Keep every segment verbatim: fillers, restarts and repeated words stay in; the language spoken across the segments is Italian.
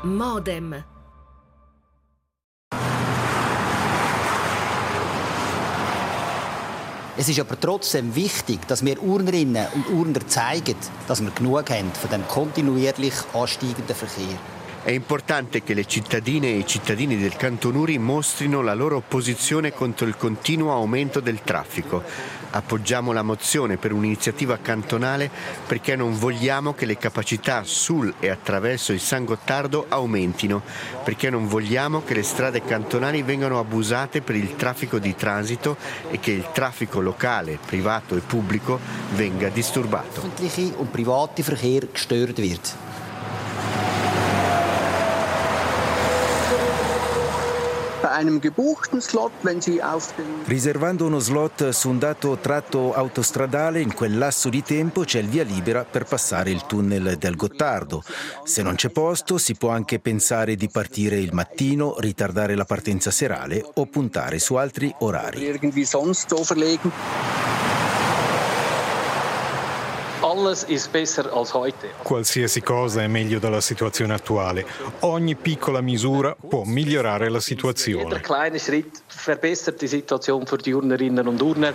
Modem. Es ist aber trotzdem wichtig, dass wir Urnerinnen und Urner zeigen, dass wir genug haben von dem kontinuierlich ansteigenden Verkehr. È importante che le cittadine e i cittadini del Canton Uri mostrino la loro opposizione contro il continuo aumento del traffico. Appoggiamo la mozione per un'iniziativa cantonale perché non vogliamo che le capacità sul e attraverso il San Gottardo aumentino, perché non vogliamo che le strade cantonali vengano abusate per il traffico di transito e che il traffico locale, privato e pubblico venga disturbato. Öffentliche und private Verkehr gestört wird. Riservando uno slot su un dato tratto autostradale, in quel lasso di tempo c'è il via libera per passare il tunnel del Gottardo. Se non c'è posto, si può anche pensare di partire il mattino, ritardare la partenza serale o puntare su altri orari. Qualsiasi cosa è meglio della situazione attuale. Ogni piccola misura può migliorare la situazione. Jeder kleine Schritt verbessert die Situation für die Urnerinnen und Urner.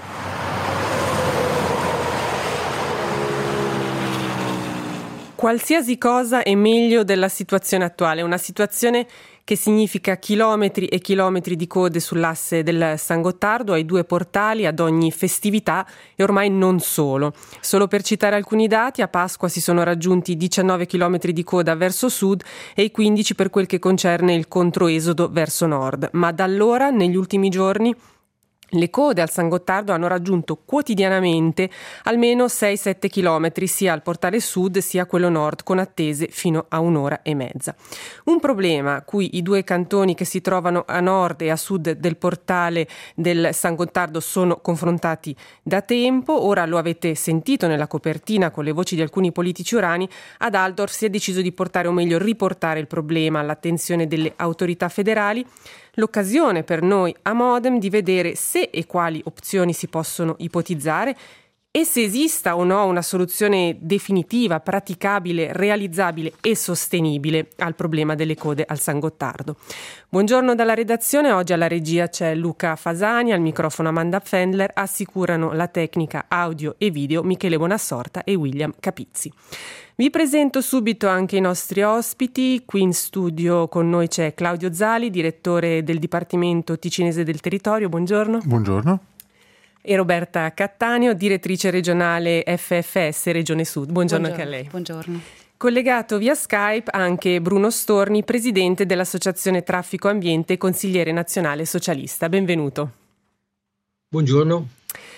Qualsiasi cosa è meglio della situazione attuale, una situazione che significa chilometri e chilometri di code sull'asse del San Gottardo, ai due portali, ad ogni festività e ormai non solo. Solo per citare alcuni dati, a Pasqua si sono raggiunti diciannove chilometri di coda verso sud e i quindici per quel che concerne il controesodo verso nord. Ma da allora, negli ultimi giorni, le code al San Gottardo hanno raggiunto quotidianamente almeno sei sette chilometri sia al portale sud sia a quello nord, con attese fino a un'ora e mezza. Un problema a cui i due cantoni che si trovano a nord e a sud del portale del San Gottardo sono confrontati da tempo. Ora lo avete sentito nella copertina con le voci di alcuni politici urani. Ad Altdorf si è deciso di portare, o meglio riportare, il problema all'attenzione delle autorità federali. L'occasione per noi a Modem di vedere se e quali opzioni si possono ipotizzare e se esista o no una soluzione definitiva, praticabile, realizzabile e sostenibile al problema delle code al San Gottardo. Buongiorno dalla redazione, oggi alla regia c'è Luca Fasani, al microfono Amanda Fendler, assicurano la tecnica audio e video Michele Bonassorta e William Capizzi. Vi presento subito anche i nostri ospiti. Qui in studio con noi c'è Claudio Zali, direttore del Dipartimento Ticinese del Territorio. Buongiorno. Buongiorno. E Roberta Cattaneo, direttrice regionale F F S Regione Sud. Buongiorno, Buongiorno anche a lei. Buongiorno. Collegato via Skype anche Bruno Storni, presidente dell'Associazione Traffico Ambiente e consigliere nazionale socialista. Benvenuto. Buongiorno.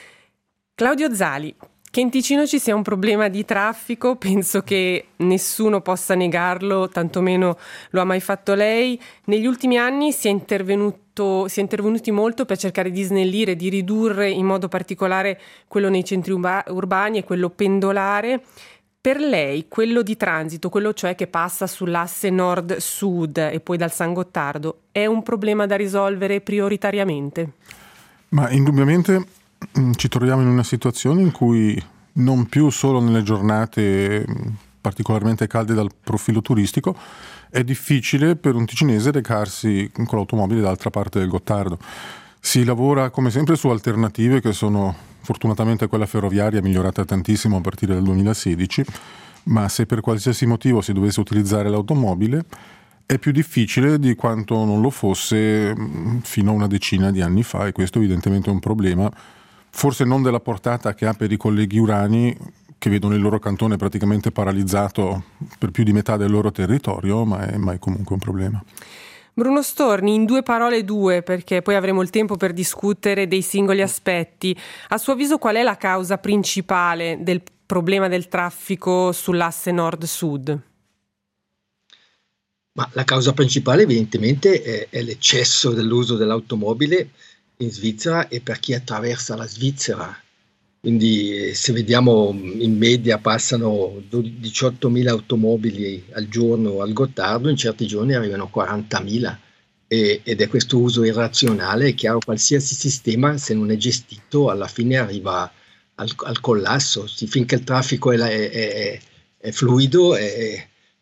Claudio Zali. Che in Ticino ci sia un problema di traffico, penso che nessuno possa negarlo, tantomeno lo ha mai fatto lei. Negli ultimi anni si è intervenuto, si è intervenuti molto per cercare di snellire, di ridurre in modo particolare quello nei centri urba- urbani e quello pendolare. Per lei quello di transito, quello cioè che passa sull'asse nord-sud e poi dal San Gottardo, è un problema da risolvere prioritariamente? Ma indubbiamente ci troviamo in una situazione in cui non più solo nelle giornate particolarmente calde dal profilo turistico è difficile per un ticinese recarsi con l'automobile dall'altra parte del Gottardo. Si lavora come sempre su alternative che sono fortunatamente quella ferroviaria, migliorata tantissimo a partire dal duemilasedici, ma se per qualsiasi motivo si dovesse utilizzare l'automobile è più difficile di quanto non lo fosse fino a una decina di anni fa, e questo evidentemente è un problema, forse non della portata che ha per i colleghi urani, che vedono il loro cantone praticamente paralizzato per più di metà del loro territorio, ma è, ma è comunque un problema. Bruno Storni, in due parole due, perché poi avremo il tempo per discutere dei singoli aspetti. A suo avviso qual è la causa principale del problema del traffico sull'asse nord-sud? Ma la causa principale evidentemente è, è l'eccesso dell'uso dell'automobile in Svizzera e per chi attraversa la Svizzera. Quindi se vediamo in media passano diciottomila automobili al giorno al Gottardo, in certi giorni arrivano a quarantamila e, ed è questo uso irrazionale. È chiaro, qualsiasi sistema se non è gestito alla fine arriva al, al collasso. Finché il traffico è, è, è, è fluido è,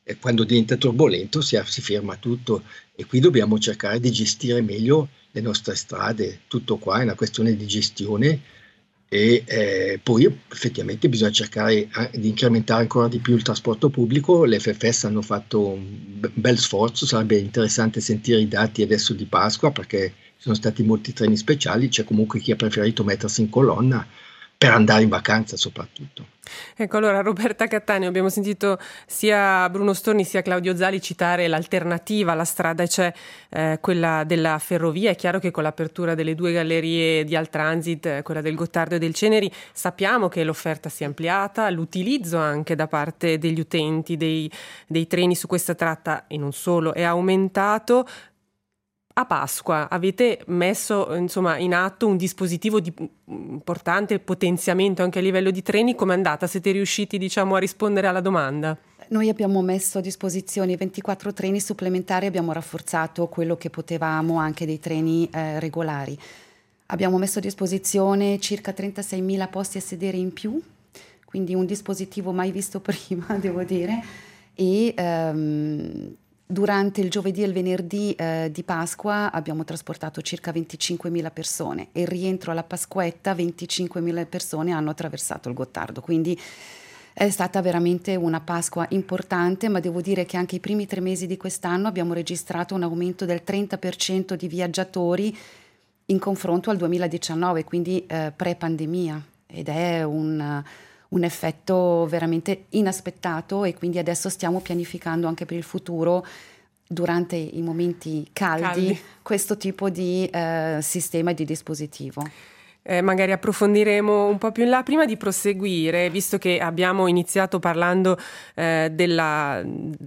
e quando diventa turbolento si, si ferma tutto, e qui dobbiamo cercare di gestire meglio le nostre strade. Tutto qua è una questione di gestione, e eh, poi effettivamente bisogna cercare di incrementare ancora di più il trasporto pubblico. Le F F S hanno fatto un bel sforzo, sarebbe interessante sentire i dati adesso di Pasqua, perché ci sono stati molti treni speciali, c'è comunque chi ha preferito mettersi in colonna per andare in vacanza soprattutto. Ecco, allora Roberta Cattaneo, abbiamo sentito sia Bruno Storni sia Claudio Zali citare l'alternativa alla strada, cioè eh, quella della ferrovia. È chiaro che con l'apertura delle due gallerie di Altransit, quella del Gottardo e del Ceneri, sappiamo che l'offerta si è ampliata, l'utilizzo anche da parte degli utenti dei, dei treni su questa tratta, e non solo, è aumentato. A Pasqua avete messo insomma in atto un dispositivo di importante potenziamento anche a livello di treni. Com'è andata? Siete riusciti, diciamo, a rispondere alla domanda? Noi abbiamo messo a disposizione ventiquattro treni supplementari, abbiamo rafforzato quello che potevamo anche dei treni eh, regolari. Abbiamo messo a disposizione circa trentaseimila posti a sedere in più, quindi un dispositivo mai visto prima, devo dire, e ehm, durante il giovedì e il venerdì eh, di Pasqua abbiamo trasportato circa venticinquemila persone, e il rientro alla Pasquetta venticinquemila persone hanno attraversato il Gottardo, quindi è stata veramente una Pasqua importante. Ma devo dire che anche i primi tre mesi di quest'anno abbiamo registrato un aumento del trenta per cento di viaggiatori in confronto al duemiladiciannove, quindi eh, pre-pandemia, ed è un un effetto veramente inaspettato, e quindi adesso stiamo pianificando anche per il futuro, durante i momenti caldi, caldi. questo tipo di eh, sistema e di dispositivo. Eh, magari approfondiremo un po' più in là. Prima di proseguire, visto che abbiamo iniziato parlando eh, della,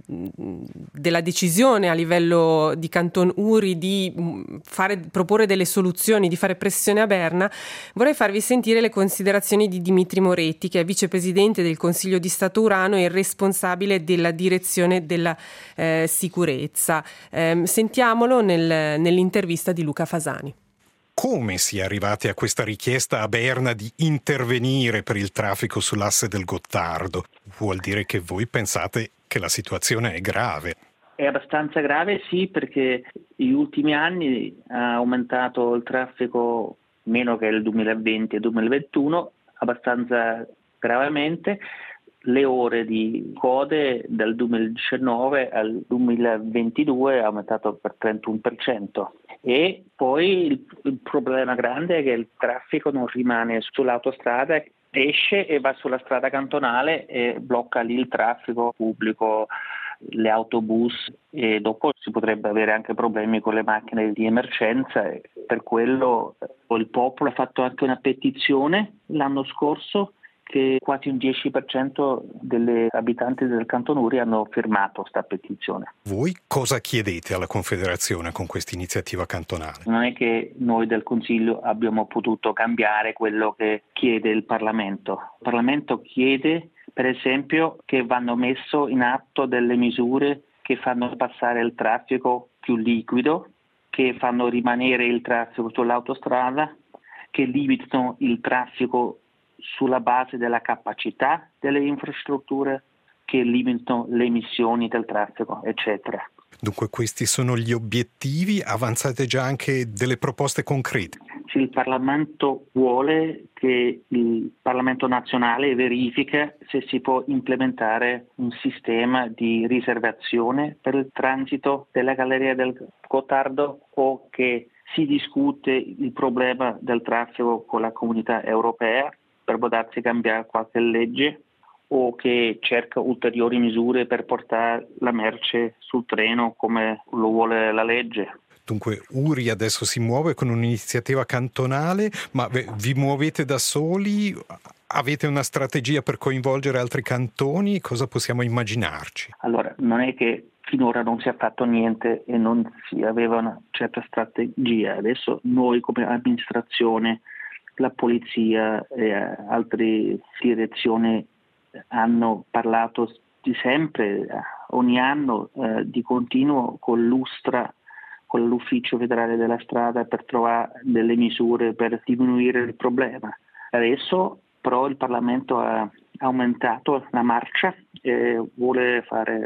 della decisione a livello di Canton Uri di fare, proporre delle soluzioni, di fare pressione a Berna, vorrei farvi sentire le considerazioni di Dimitri Moretti, che è vicepresidente del Consiglio di Stato Urano e responsabile della direzione della eh, sicurezza. Eh, sentiamolo nel, nell'intervista di Luca Fasani. Come si è arrivati a questa richiesta a Berna di intervenire per il traffico sull'asse del Gottardo? Vuol dire che voi pensate che la situazione è grave? È abbastanza grave, sì, perché negli ultimi anni ha aumentato il traffico meno che il duemilaventi e duemilaventuno, abbastanza gravemente. Le ore di code dal duemiladiciannove al duemilaventidue è aumentato per trentuno per cento. E poi il, il problema grande è che il traffico non rimane sull'autostrada, esce e va sulla strada cantonale e blocca lì il traffico pubblico, le autobus, e dopo si potrebbe avere anche problemi con le macchine di emergenza. E per quello il popolo ha fatto anche una petizione l'anno scorso, che quasi un dieci per cento degli abitanti del Canton Uri hanno firmato questa petizione. Voi cosa chiedete alla Confederazione con questa iniziativa cantonale? Non è che noi del Consiglio abbiamo potuto cambiare quello che chiede il Parlamento. Il Parlamento chiede, per esempio, che vanno messo in atto delle misure che fanno passare il traffico più liquido, che fanno rimanere il traffico sull'autostrada, che limitano il traffico sulla base della capacità delle infrastrutture, che limitano le emissioni del traffico, eccetera. Dunque questi sono gli obiettivi, avanzate già anche delle proposte concrete? Sì, il Parlamento vuole che il Parlamento nazionale verifica se si può implementare un sistema di riservazione per il transito della galleria del Gottardo, o che si discute il problema del traffico con la comunità europea per potersi cambiare qualche legge, o che cerca ulteriori misure per portare la merce sul treno come lo vuole la legge. Dunque Uri adesso si muove con un'iniziativa cantonale, ma vi muovete da soli? Avete una strategia per coinvolgere altri cantoni? Cosa possiamo immaginarci? Allora, non è che finora non si è fatto niente e non si aveva una certa strategia. Adesso noi come amministrazione, la polizia e altre direzioni hanno parlato di sempre, ogni anno, eh, di continuo con l'Ustra, con l'Ufficio Federale della Strada, per trovare delle misure per diminuire il problema. Adesso però il Parlamento ha aumentato la marcia e vuole fare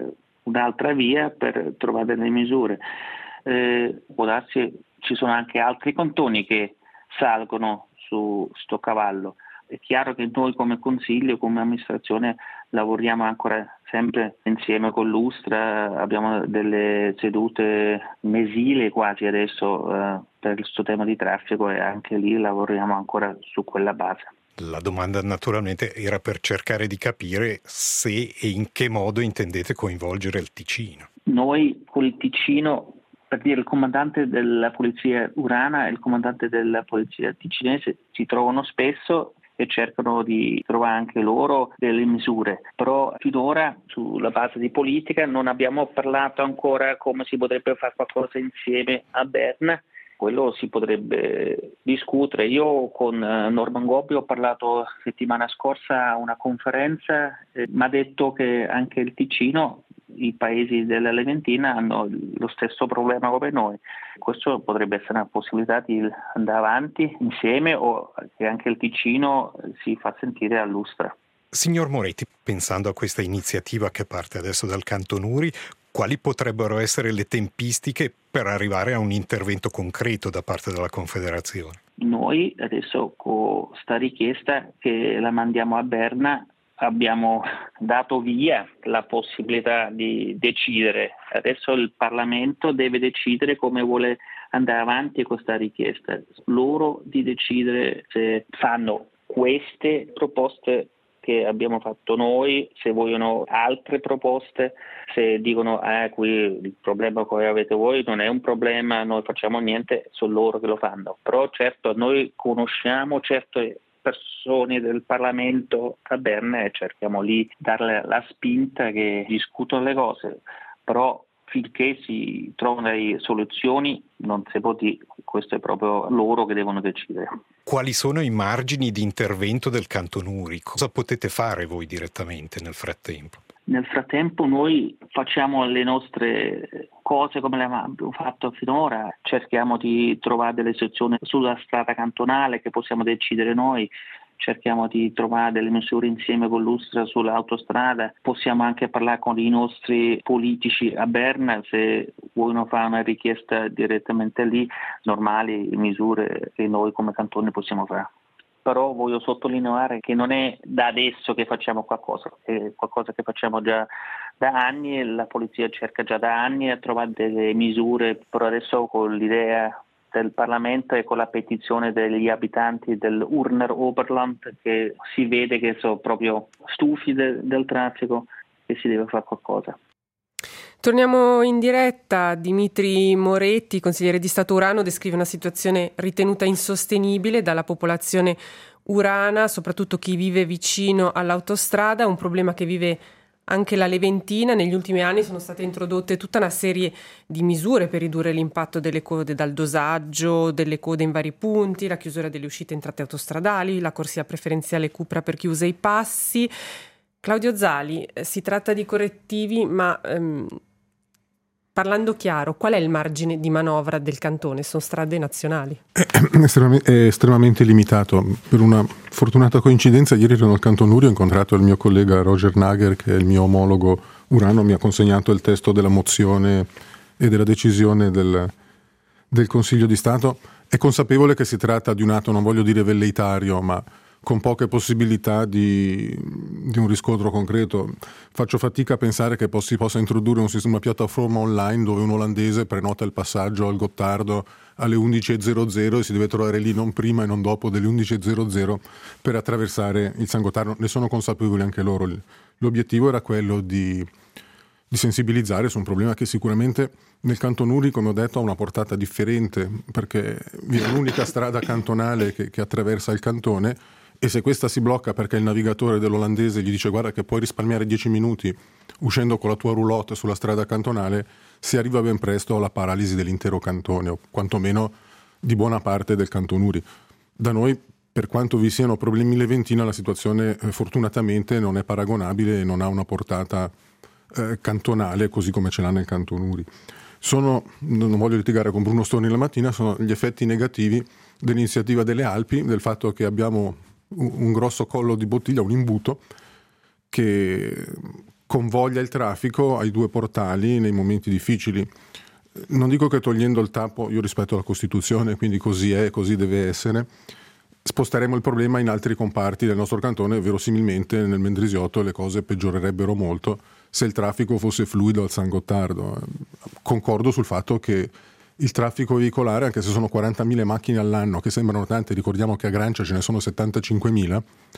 un'altra via per trovare delle misure. Eh, può darsi, ci sono anche altri cantoni che salgono su sto cavallo. È chiaro che noi come consiglio, come amministrazione lavoriamo ancora sempre insieme con l'Ustra, abbiamo delle sedute mensili quasi adesso eh, per questo tema di traffico e anche lì lavoriamo ancora su quella base. La domanda naturalmente era per cercare di capire se e in che modo intendete coinvolgere il Ticino. Noi con il Ticino, per dire, il comandante della polizia urana e il comandante della polizia ticinese si trovano spesso e cercano di trovare anche loro delle misure, però finora sulla base di politica non abbiamo parlato ancora come si potrebbe fare qualcosa insieme a Berna. Quello si potrebbe discutere. Io con Norman Gobbi ho parlato settimana scorsa a una conferenza, eh, mi ha detto che anche il Ticino, i paesi della Leventina hanno lo stesso problema come noi. Questo potrebbe essere una possibilità di andare avanti insieme o che anche il Ticino si fa sentire all'Ustra. Signor Moretti, pensando a questa iniziativa che parte adesso dal Canton Uri, quali potrebbero essere le tempistiche per arrivare a un intervento concreto da parte della Confederazione? Noi adesso con sta richiesta che la mandiamo a Berna abbiamo dato via la possibilità di decidere. Adesso il Parlamento deve decidere come vuole andare avanti con questa richiesta. Loro di decidere se fanno queste proposte che abbiamo fatto noi, se vogliono altre proposte, se dicono eh, qui il problema che avete voi non è un problema, noi facciamo niente, sono loro che lo fanno. Però certo noi conosciamo certe persone del Parlamento a Berna e cerchiamo lì di darle la spinta che discutono le cose, però finché si trovano delle soluzioni non si può dire, questo è proprio loro che devono decidere. Quali sono i margini di intervento del Canton Uri? Cosa potete fare voi direttamente nel frattempo? Nel frattempo noi facciamo le nostre cose come le abbiamo fatto finora, cerchiamo di trovare delle soluzioni sulla strada cantonale che possiamo decidere noi, cerchiamo di trovare delle misure insieme con l'Ustra sull'autostrada, possiamo anche parlare con i nostri politici a Berna, se vogliono fare una richiesta direttamente lì, normali misure che noi come cantone possiamo fare. Però voglio sottolineare che non è da adesso che facciamo qualcosa, è qualcosa che facciamo già da anni e la polizia cerca già da anni a trovare delle misure, però adesso con l'idea del Parlamento e con la petizione degli abitanti del Urner Oberland che si vede che sono proprio stufi de- del traffico e si deve fare qualcosa. Torniamo in diretta. Dimitri Moretti, consigliere di Stato urano, descrive una situazione ritenuta insostenibile dalla popolazione urana, soprattutto chi vive vicino all'autostrada, un problema che vive anche la Leventina. Negli ultimi anni sono state introdotte tutta una serie di misure per ridurre l'impatto delle code dal dosaggio, delle code in vari punti, la chiusura delle uscite e entrate autostradali, la corsia preferenziale Cupra per chi usa i passi. Claudio Zali, si tratta di correttivi, ma ehm, parlando chiaro, qual è il margine di manovra del cantone? Sono strade nazionali. È estremamente, è estremamente limitato. Per una fortunata coincidenza, ieri ero al Canton Uri, ho incontrato il mio collega Roger Nager, che è il mio omologo urano, mi ha consegnato il testo della mozione e della decisione del, del Consiglio di Stato. È consapevole che si tratta di un atto, non voglio dire velleitario, ma con poche possibilità di, di un riscontro concreto. Faccio fatica a pensare che si possa introdurre un sistema, una piattaforma online dove un olandese prenota il passaggio al Gottardo alle undici e zero zero e si deve trovare lì non prima e non dopo delle undici e zero zero per attraversare il San Gottardo. Ne sono consapevoli anche loro. L'obiettivo era quello di, di sensibilizzare su un problema che sicuramente nel Canton Uri, come ho detto, ha una portata differente, perché è l'unica strada cantonale che, che attraversa il cantone. E se questa si blocca perché il navigatore dell'olandese gli dice guarda che puoi risparmiare dieci minuti uscendo con la tua roulotte sulla strada cantonale, si arriva ben presto alla paralisi dell'intero cantone, o quantomeno di buona parte del Canton Uri. Da noi, per quanto vi siano problemi in Leventina, la situazione eh, fortunatamente non è paragonabile e non ha una portata eh, cantonale così come ce l'ha nel Canton Uri. Sono, non voglio litigare con Bruno Storni la mattina, sono gli effetti negativi dell'iniziativa delle Alpi, del fatto che abbiamo un grosso collo di bottiglia, un imbuto che convoglia il traffico ai due portali nei momenti difficili. Non dico che togliendo il tappo, io rispetto la Costituzione, quindi così è, così deve essere, sposteremo il problema in altri comparti del nostro cantone, verosimilmente nel Mendrisiotto le cose peggiorerebbero molto se il traffico fosse fluido al San Gottardo. Concordo sul fatto che il traffico veicolare, anche se sono quarantamila macchine all'anno, che sembrano tante, ricordiamo che a Grancia ce ne sono settantacinquemila,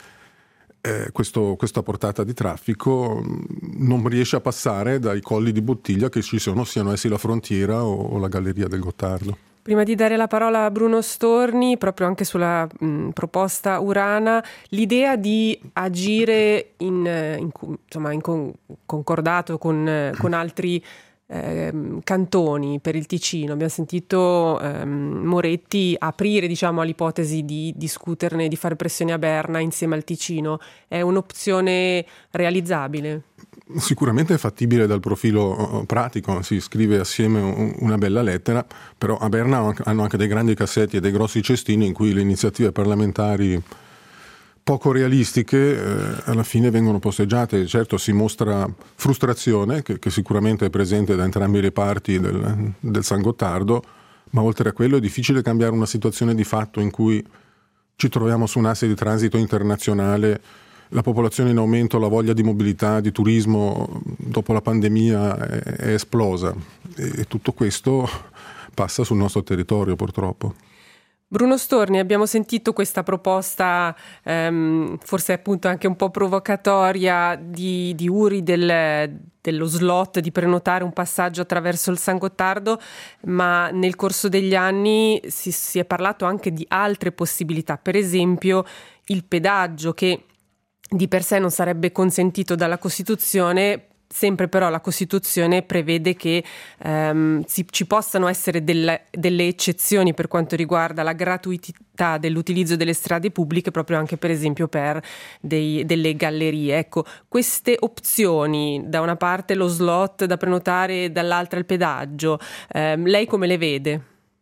eh, questo, questa portata di traffico non riesce a passare dai colli di bottiglia che ci sono, siano essi la frontiera o, o la galleria del Gottardo. Prima di dare la parola a Bruno Storni, proprio anche sulla mh, proposta Urana, l'idea di agire in, in, insomma, in con, concordato con, con altri eh, cantoni per il Ticino. Abbiamo sentito ehm, Moretti aprire, diciamo, all'ipotesi di discuterne, di fare pressione a Berna insieme al Ticino. È un'opzione realizzabile? Sicuramente è fattibile dal profilo pratico, si scrive assieme una bella lettera, però a Berna hanno anche dei grandi cassetti e dei grossi cestini in cui le iniziative parlamentari poco realistiche eh, alla fine vengono posteggiate. Certo, si mostra frustrazione che, che sicuramente è presente da entrambi le parti del, del San Gottardo, ma oltre a quello è difficile cambiare una situazione di fatto in cui ci troviamo su un asse di transito internazionale, la popolazione in aumento, la voglia di mobilità, di turismo dopo la pandemia è, è esplosa e, e tutto questo passa sul nostro territorio purtroppo. Bruno Storni, abbiamo sentito questa proposta ehm, forse appunto anche un po' provocatoria di, di Uri del, dello slot di prenotare un passaggio attraverso il San Gottardo, ma nel corso degli anni si, si è parlato anche di altre possibilità, per esempio il pedaggio che di per sé non sarebbe consentito dalla Costituzione. Sempre però la Costituzione prevede che ehm, si, ci possano essere delle, delle eccezioni per quanto riguarda la gratuità dell'utilizzo delle strade pubbliche, proprio anche per esempio per dei, delle gallerie. Ecco, queste opzioni, da una parte lo slot da prenotare, dall'altra il pedaggio, ehm, lei come le vede?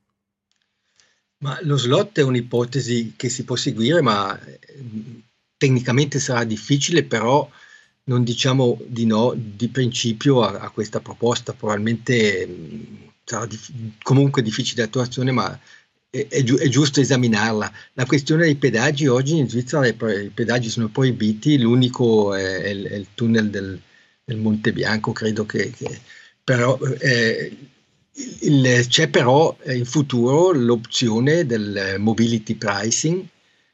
Ma lo slot è un'ipotesi che si può seguire, ma tecnicamente sarà difficile, però non diciamo di no di principio a, a questa proposta. Probabilmente mh, sarà dif- comunque difficile attuazione, ma è, è, giu- è giusto esaminarla. La questione dei pedaggi: oggi in Svizzera i, i pedaggi sono proibiti, l'unico è, è, il, è il tunnel del, del Monte Bianco, credo che, che però eh, il, c'è però in futuro l'opzione del mobility pricing,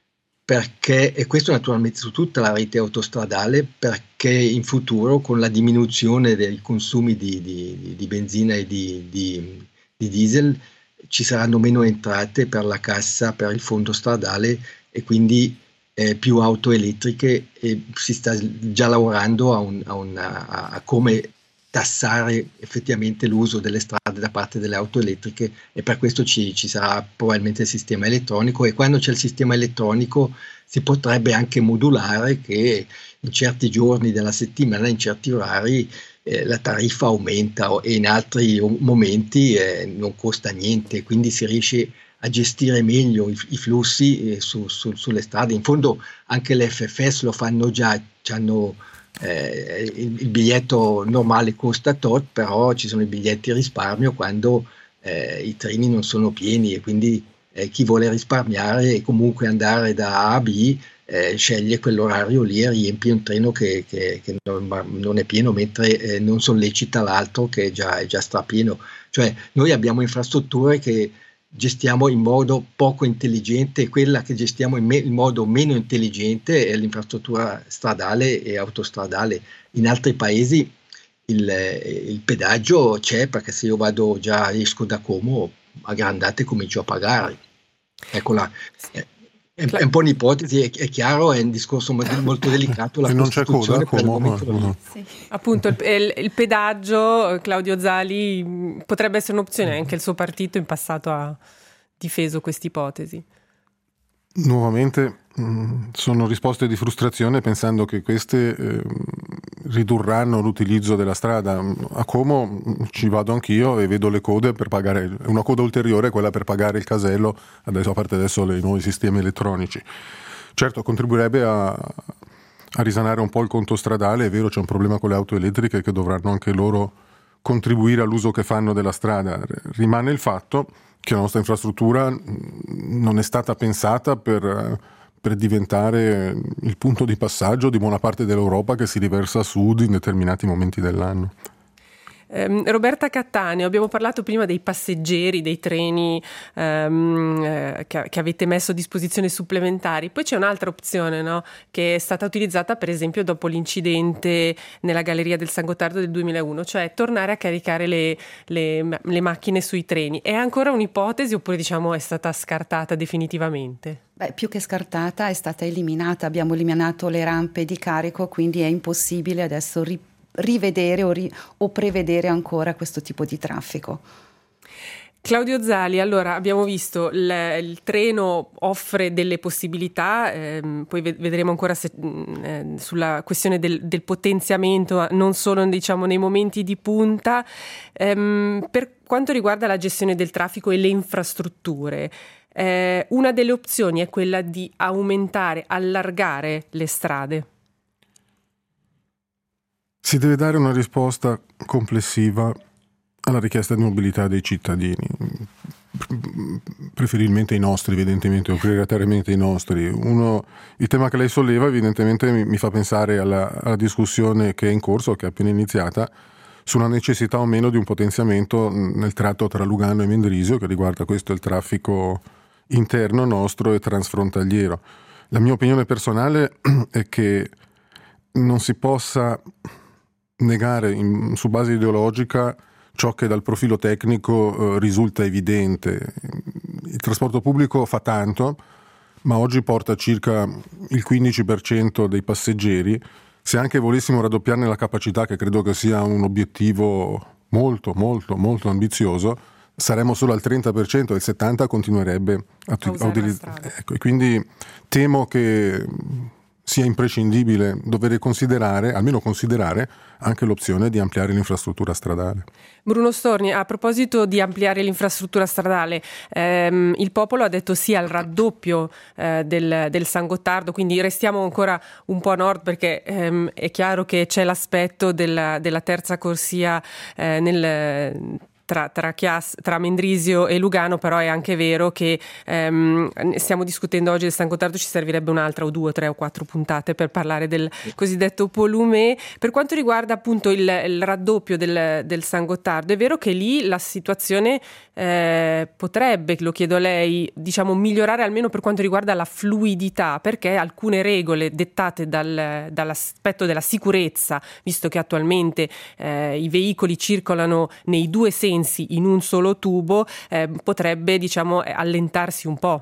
perché, e questo naturalmente su tutta la rete autostradale, perché in futuro con la diminuzione dei consumi di, di, di benzina e di, di, di diesel ci saranno meno entrate per la cassa, per il fondo stradale, e quindi eh, più auto elettriche, e si sta già lavorando a, un, a, una, a come tassare effettivamente l'uso delle strade da parte delle auto elettriche, e per questo ci, ci sarà probabilmente il sistema elettronico, e quando c'è il sistema elettronico si potrebbe anche modulare che in certi giorni della settimana, in certi orari eh, la tariffa aumenta e in altri momenti eh, non costa niente, quindi si riesce a gestire meglio i, i flussi eh, su, su, sulle strade. In fondo anche le F F S lo fanno già, hanno Eh, il, il biglietto normale costa tot, però ci sono i biglietti risparmio quando eh, i treni non sono pieni, e quindi eh, chi vuole risparmiare e comunque andare da A a B eh, sceglie quell'orario lì e riempie un treno che, che, che non, non è pieno, mentre eh, non sollecita l'altro che è già, è già strapieno. Cioè noi abbiamo infrastrutture che gestiamo in modo poco intelligente, e quella che gestiamo in, me- in modo meno intelligente è l'infrastruttura stradale e autostradale. In altri paesi il, il pedaggio c'è, perché se io vado già, esco da Como, a Grandate comincio a pagare. Ecco là. È, è un po' un'ipotesi, è, è chiaro, è un discorso molto delicato. La e non c'è coda, Como, no, no. Sì. Appunto il, il, il pedaggio, Claudio Zali, potrebbe essere un'opzione. Anche il suo partito in passato ha difeso quest'ipotesi. Nuovamente mh, sono risposte di frustrazione, pensando che queste eh, ridurranno l'utilizzo della strada. A Como mh, ci vado anch'io e vedo le code per pagare, una coda ulteriore, quella per pagare il casello, adesso, a parte adesso i nuovi sistemi elettronici. Certo, contribuirebbe a, a risanare un po' il conto stradale. È vero, c'è un problema con le auto elettriche che dovranno anche loro contribuire all'uso che fanno della strada. Rimane il fatto che la nostra infrastruttura non è stata pensata per, per diventare il punto di passaggio di buona parte dell'Europa che si riversa a sud in determinati momenti dell'anno. Um, Roberta Cattaneo, abbiamo parlato prima dei passeggeri, dei treni um, eh, che, che avete messo a disposizione supplementari. Poi c'è un'altra opzione, no? Che è stata utilizzata per esempio dopo l'incidente nella Galleria del San Gottardo del duemilauno, cioè tornare a caricare le, le, le macchine sui treni. È ancora un'ipotesi oppure diciamo è stata scartata definitivamente? Beh, più che scartata è stata eliminata, abbiamo eliminato le rampe di carico, quindi è impossibile adesso ripetere rivedere o, ri- o prevedere ancora questo tipo di traffico. Claudio Zali, allora abbiamo visto il, il treno offre delle possibilità, ehm, poi vedremo ancora se, eh, sulla questione del, del potenziamento non solo diciamo nei momenti di punta. Ehm, per quanto riguarda la gestione del traffico e le infrastrutture, eh, una delle opzioni è quella di aumentare, allargare le strade. Si deve dare una risposta complessiva alla richiesta di mobilità dei cittadini, preferibilmente i nostri, evidentemente, o prioritariamente i nostri. Uno, il tema che lei solleva evidentemente mi, mi fa pensare alla, alla discussione che è in corso, che è appena iniziata, sulla necessità o meno di un potenziamento nel tratto tra Lugano e Mendrisio, che riguarda questo il traffico interno nostro e transfrontaliero. La mia opinione personale è che non si possa negare in, su base ideologica ciò che dal profilo tecnico eh, risulta evidente. Il trasporto pubblico fa tanto, ma oggi porta circa il quindici per cento dei passeggeri. Se anche volessimo raddoppiarne la capacità, che credo che sia un obiettivo molto, molto, molto ambizioso, saremmo solo al trenta per cento e il settanta per cento continuerebbe a, a, a utilizzare. Ecco, e quindi temo che sia imprescindibile dover considerare, almeno considerare, anche l'opzione di ampliare l'infrastruttura stradale. Bruno Storni, a proposito di ampliare l'infrastruttura stradale, ehm, il popolo ha detto sì al raddoppio eh, del, del San Gottardo, quindi restiamo ancora un po' a nord perché ehm, è chiaro che c'è l'aspetto della, della terza corsia eh, nel... Tra, tra, Chias, tra Mendrisio e Lugano, però è anche vero che ehm, stiamo discutendo oggi del San Gottardo, ci servirebbe un'altra o due o tre o quattro puntate per parlare del cosiddetto Polumé. Per quanto riguarda appunto il, il raddoppio del, del San Gottardo, è vero che lì la situazione eh, potrebbe, lo chiedo a lei, diciamo migliorare almeno per quanto riguarda la fluidità, perché alcune regole dettate dal, dall'aspetto della sicurezza, visto che attualmente eh, i veicoli circolano nei due sensi in un solo tubo, eh, potrebbe diciamo allentarsi un po'.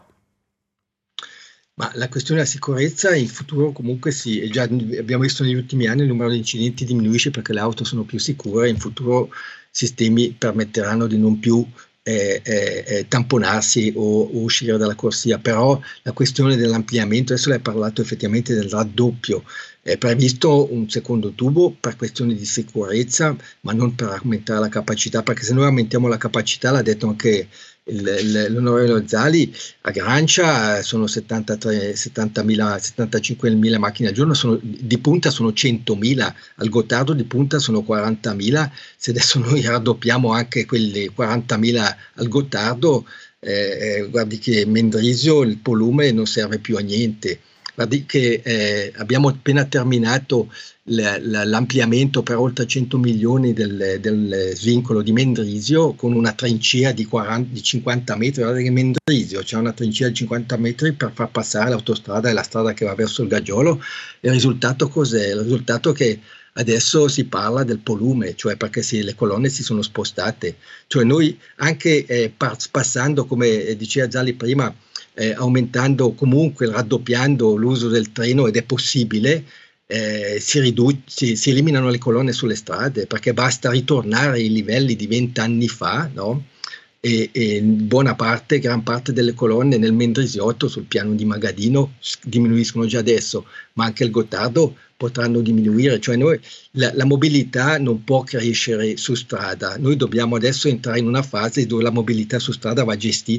Ma la questione della sicurezza in futuro comunque sì, già abbiamo visto negli ultimi anni il numero di incidenti diminuisce perché le auto sono più sicure, in futuro sistemi permetteranno di non più eh, eh, tamponarsi o, o uscire dalla corsia, però la questione dell'ampliamento, adesso lei ha parlato effettivamente del raddoppio, è previsto un secondo tubo per questioni di sicurezza, ma non per aumentare la capacità, perché se noi aumentiamo la capacità, l'ha detto anche il, il, l'onorevole Zali, a Grancia sono settantatré, settantamila, settantacinquemila macchine al giorno, sono, di punta sono centomila, al Gottardo di punta sono quarantamila, se adesso noi raddoppiamo anche quelli quarantamila al Gottardo, eh, guardi che Mendrisio, il Polumé non serve più a niente. Guardi che eh, abbiamo appena terminato l- l- l'ampliamento per oltre cento milioni del, del svincolo di Mendrisio con una trincea di, quaranta, di cinquanta metri. Guarda che Mendrisio c'è una trincea di cinquanta metri per far passare l'autostrada e la strada che va verso il Gaggiolo. Il risultato cos'è? Il risultato è che adesso si parla del Polumé, cioè perché si, le colonne si sono spostate. Cioè noi anche eh, passando, come diceva Zali prima, Eh, aumentando comunque, raddoppiando l'uso del treno, ed è possibile, eh, si, ridu- si, si eliminano le colonne sulle strade, perché basta ritornare ai livelli di vent'anni fa, no? E, e buona parte, gran parte delle colonne nel Mendrisiotto sul piano di Magadino diminuiscono già adesso, ma anche il Gottardo potranno diminuire, cioè noi, la, la mobilità non può crescere su strada, noi dobbiamo adesso entrare in una fase dove la mobilità su strada va gestita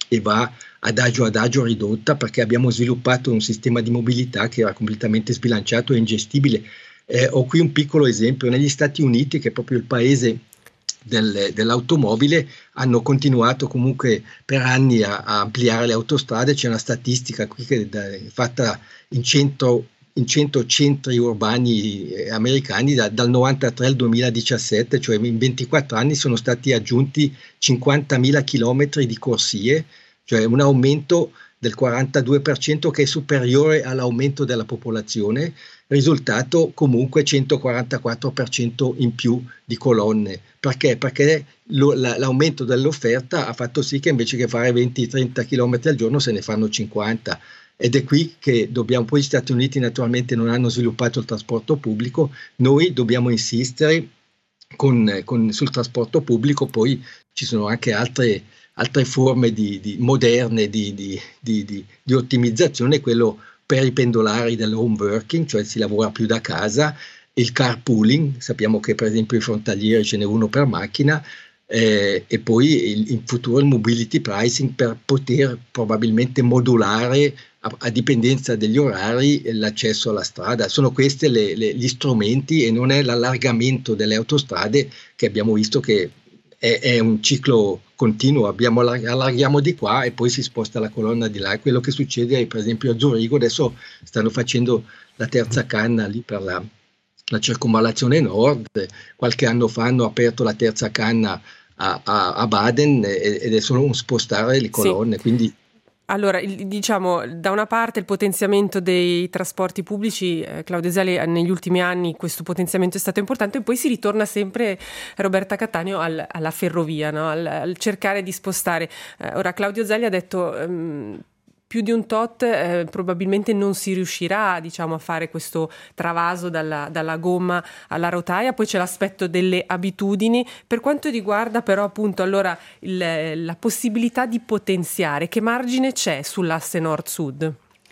e va adagio adagio ridotta, perché abbiamo sviluppato un sistema di mobilità che era completamente sbilanciato e ingestibile. Eh, ho qui un piccolo esempio: negli Stati Uniti, che è proprio il paese del, dell'automobile, hanno continuato comunque per anni a, a ampliare le autostrade. C'è una statistica qui che è fatta in cento in cento centri urbani americani da, dal novantatré al duemiladiciassette, cioè in ventiquattro anni sono stati aggiunti cinquantamila chilometri di corsie, cioè un aumento del quarantadue per cento che è superiore all'aumento della popolazione, risultato comunque centoquarantaquattro per cento in più di colonne. Perché? Perché lo, la, l'aumento dell'offerta ha fatto sì che invece che fare venti trenta chilometri al giorno se ne fanno cinquanta. Ed è qui che dobbiamo, poi gli Stati Uniti naturalmente non hanno sviluppato il trasporto pubblico, noi dobbiamo insistere con, con, sul trasporto pubblico. Poi ci sono anche altre, altre forme di, di, moderne di, di, di, di, di ottimizzazione, quello per i pendolari del home working, cioè si lavora più da casa, il carpooling, sappiamo che per esempio i frontalieri ce n'è uno per macchina, Eh, e poi il, in futuro il mobility pricing per poter probabilmente modulare a, a dipendenza degli orari l'accesso alla strada. Sono questi le, le, gli strumenti, e non è l'allargamento delle autostrade, che abbiamo visto che è, è un ciclo continuo. Abbiamo, allarghiamo di qua e poi si sposta la colonna di là. È quello che succede per esempio a Zurigo. Adesso stanno facendo la terza canna lì per la la circonvallazione nord. Qualche anno fa hanno aperto la terza canna a, a, a Baden ed è solo un spostare le colonne, sì. Quindi allora, diciamo, da una parte il potenziamento dei trasporti pubblici, eh, Claudio Zeli, negli ultimi anni questo potenziamento è stato importante, e poi si ritorna sempre, Roberta Cattaneo, al, alla ferrovia, no? al, al cercare di spostare. Eh, ora Claudio Zeli ha detto um, più di un tot eh, probabilmente non si riuscirà, diciamo, a fare questo travaso dalla, dalla gomma alla rotaia. Poi c'è l'aspetto delle abitudini. Per quanto riguarda però appunto allora il, la possibilità di potenziare, che margine c'è sull'asse nord-sud?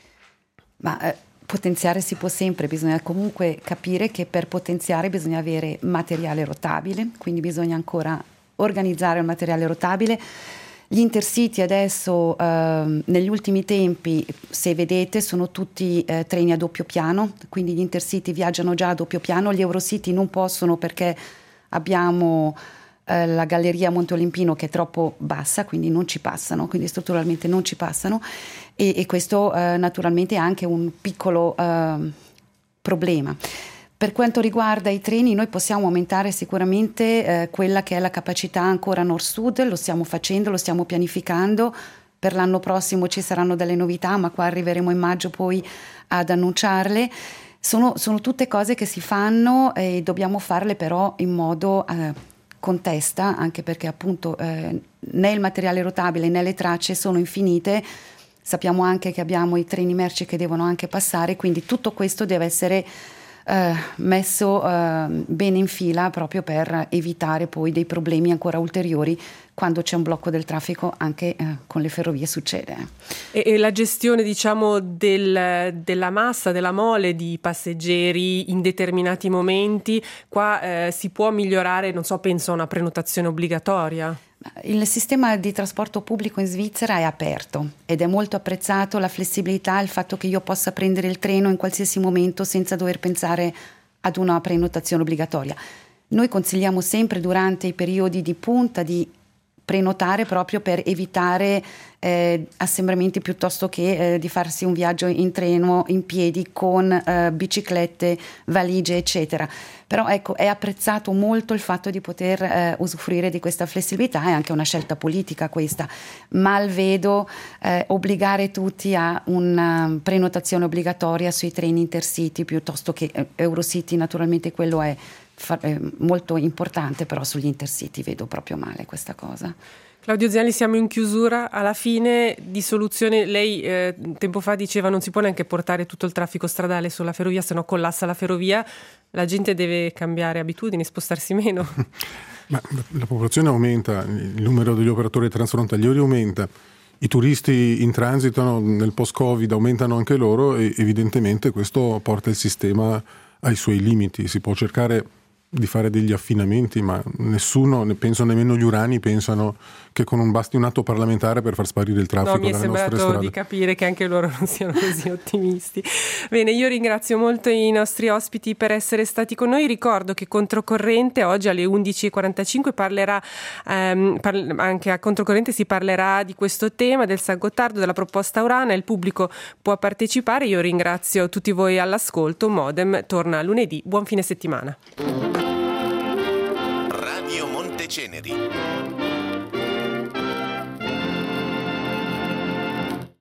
Ma eh, potenziare si può sempre, bisogna comunque capire che per potenziare bisogna avere materiale rotabile, quindi bisogna ancora organizzare il materiale rotabile. Gli intercity adesso, eh, negli ultimi tempi, se vedete, sono tutti eh, treni a doppio piano, quindi gli intercity viaggiano già a doppio piano. Gli Eurocity non possono perché abbiamo eh, la galleria Monte Olimpino che è troppo bassa, quindi non ci passano, quindi strutturalmente non ci passano, e, e questo eh, naturalmente è anche un piccolo eh, problema. Per quanto riguarda i treni, noi possiamo aumentare sicuramente eh, quella che è la capacità ancora nord-sud, lo stiamo facendo, lo stiamo pianificando. Per l'anno prossimo ci saranno delle novità, ma qua arriveremo in maggio poi ad annunciarle. Sono, sono tutte cose che si fanno e dobbiamo farle però in modo eh, con testa, anche perché appunto eh, né il materiale rotabile né le tracce sono infinite. Sappiamo anche che abbiamo i treni merci che devono anche passare, quindi tutto questo deve essere Uh, messo uh, bene in fila proprio per evitare poi dei problemi ancora ulteriori quando c'è un blocco del traffico. Anche uh, con le ferrovie succede. E, e la gestione, diciamo, del, della massa, della mole di passeggeri in determinati momenti, qua uh, si può migliorare, non so, penso a una prenotazione obbligatoria? Il sistema di trasporto pubblico in Svizzera è aperto ed è molto apprezzato la flessibilità, il fatto che io possa prendere il treno in qualsiasi momento senza dover pensare ad una prenotazione obbligatoria. Noi consigliamo sempre durante i periodi di punta di prenotare proprio per evitare eh, assembramenti piuttosto che eh, di farsi un viaggio in treno in piedi con eh, biciclette, valigie eccetera. Però ecco, è apprezzato molto il fatto di poter eh, usufruire di questa flessibilità, è anche una scelta politica questa. Mal vedo eh, obbligare tutti a una prenotazione obbligatoria sui treni intercity piuttosto che eh, Eurocity, naturalmente quello è molto importante, però sugli intercity vedo proprio male questa cosa. Claudio Zeli, siamo in chiusura, alla fine di soluzione. Lei eh, tempo fa diceva non si può neanche portare tutto il traffico stradale sulla ferrovia, se no collassa la ferrovia. La gente deve cambiare abitudini, spostarsi meno. Ma la popolazione aumenta, il numero degli operatori transfrontalieri aumenta, i turisti in transito nel post-Covid aumentano anche loro e evidentemente questo porta il sistema ai suoi limiti. Si può cercare di fare degli affinamenti, ma nessuno, ne penso nemmeno gli urani, pensano che con un basti un atto parlamentare per far sparire il traffico dalle nostre strade. No, mi è sembrato di capire che anche loro non siano così ottimisti. Bene, io ringrazio molto i nostri ospiti per essere stati con noi. Ricordo che Controcorrente oggi alle undici e quarantacinque parlerà, ehm, parla, anche a Controcorrente si parlerà di questo tema, del San Gottardo, della proposta Urana. Il pubblico può partecipare. Io ringrazio tutti voi all'ascolto. Modem torna lunedì. Buon fine settimana. Radio Monteceneri.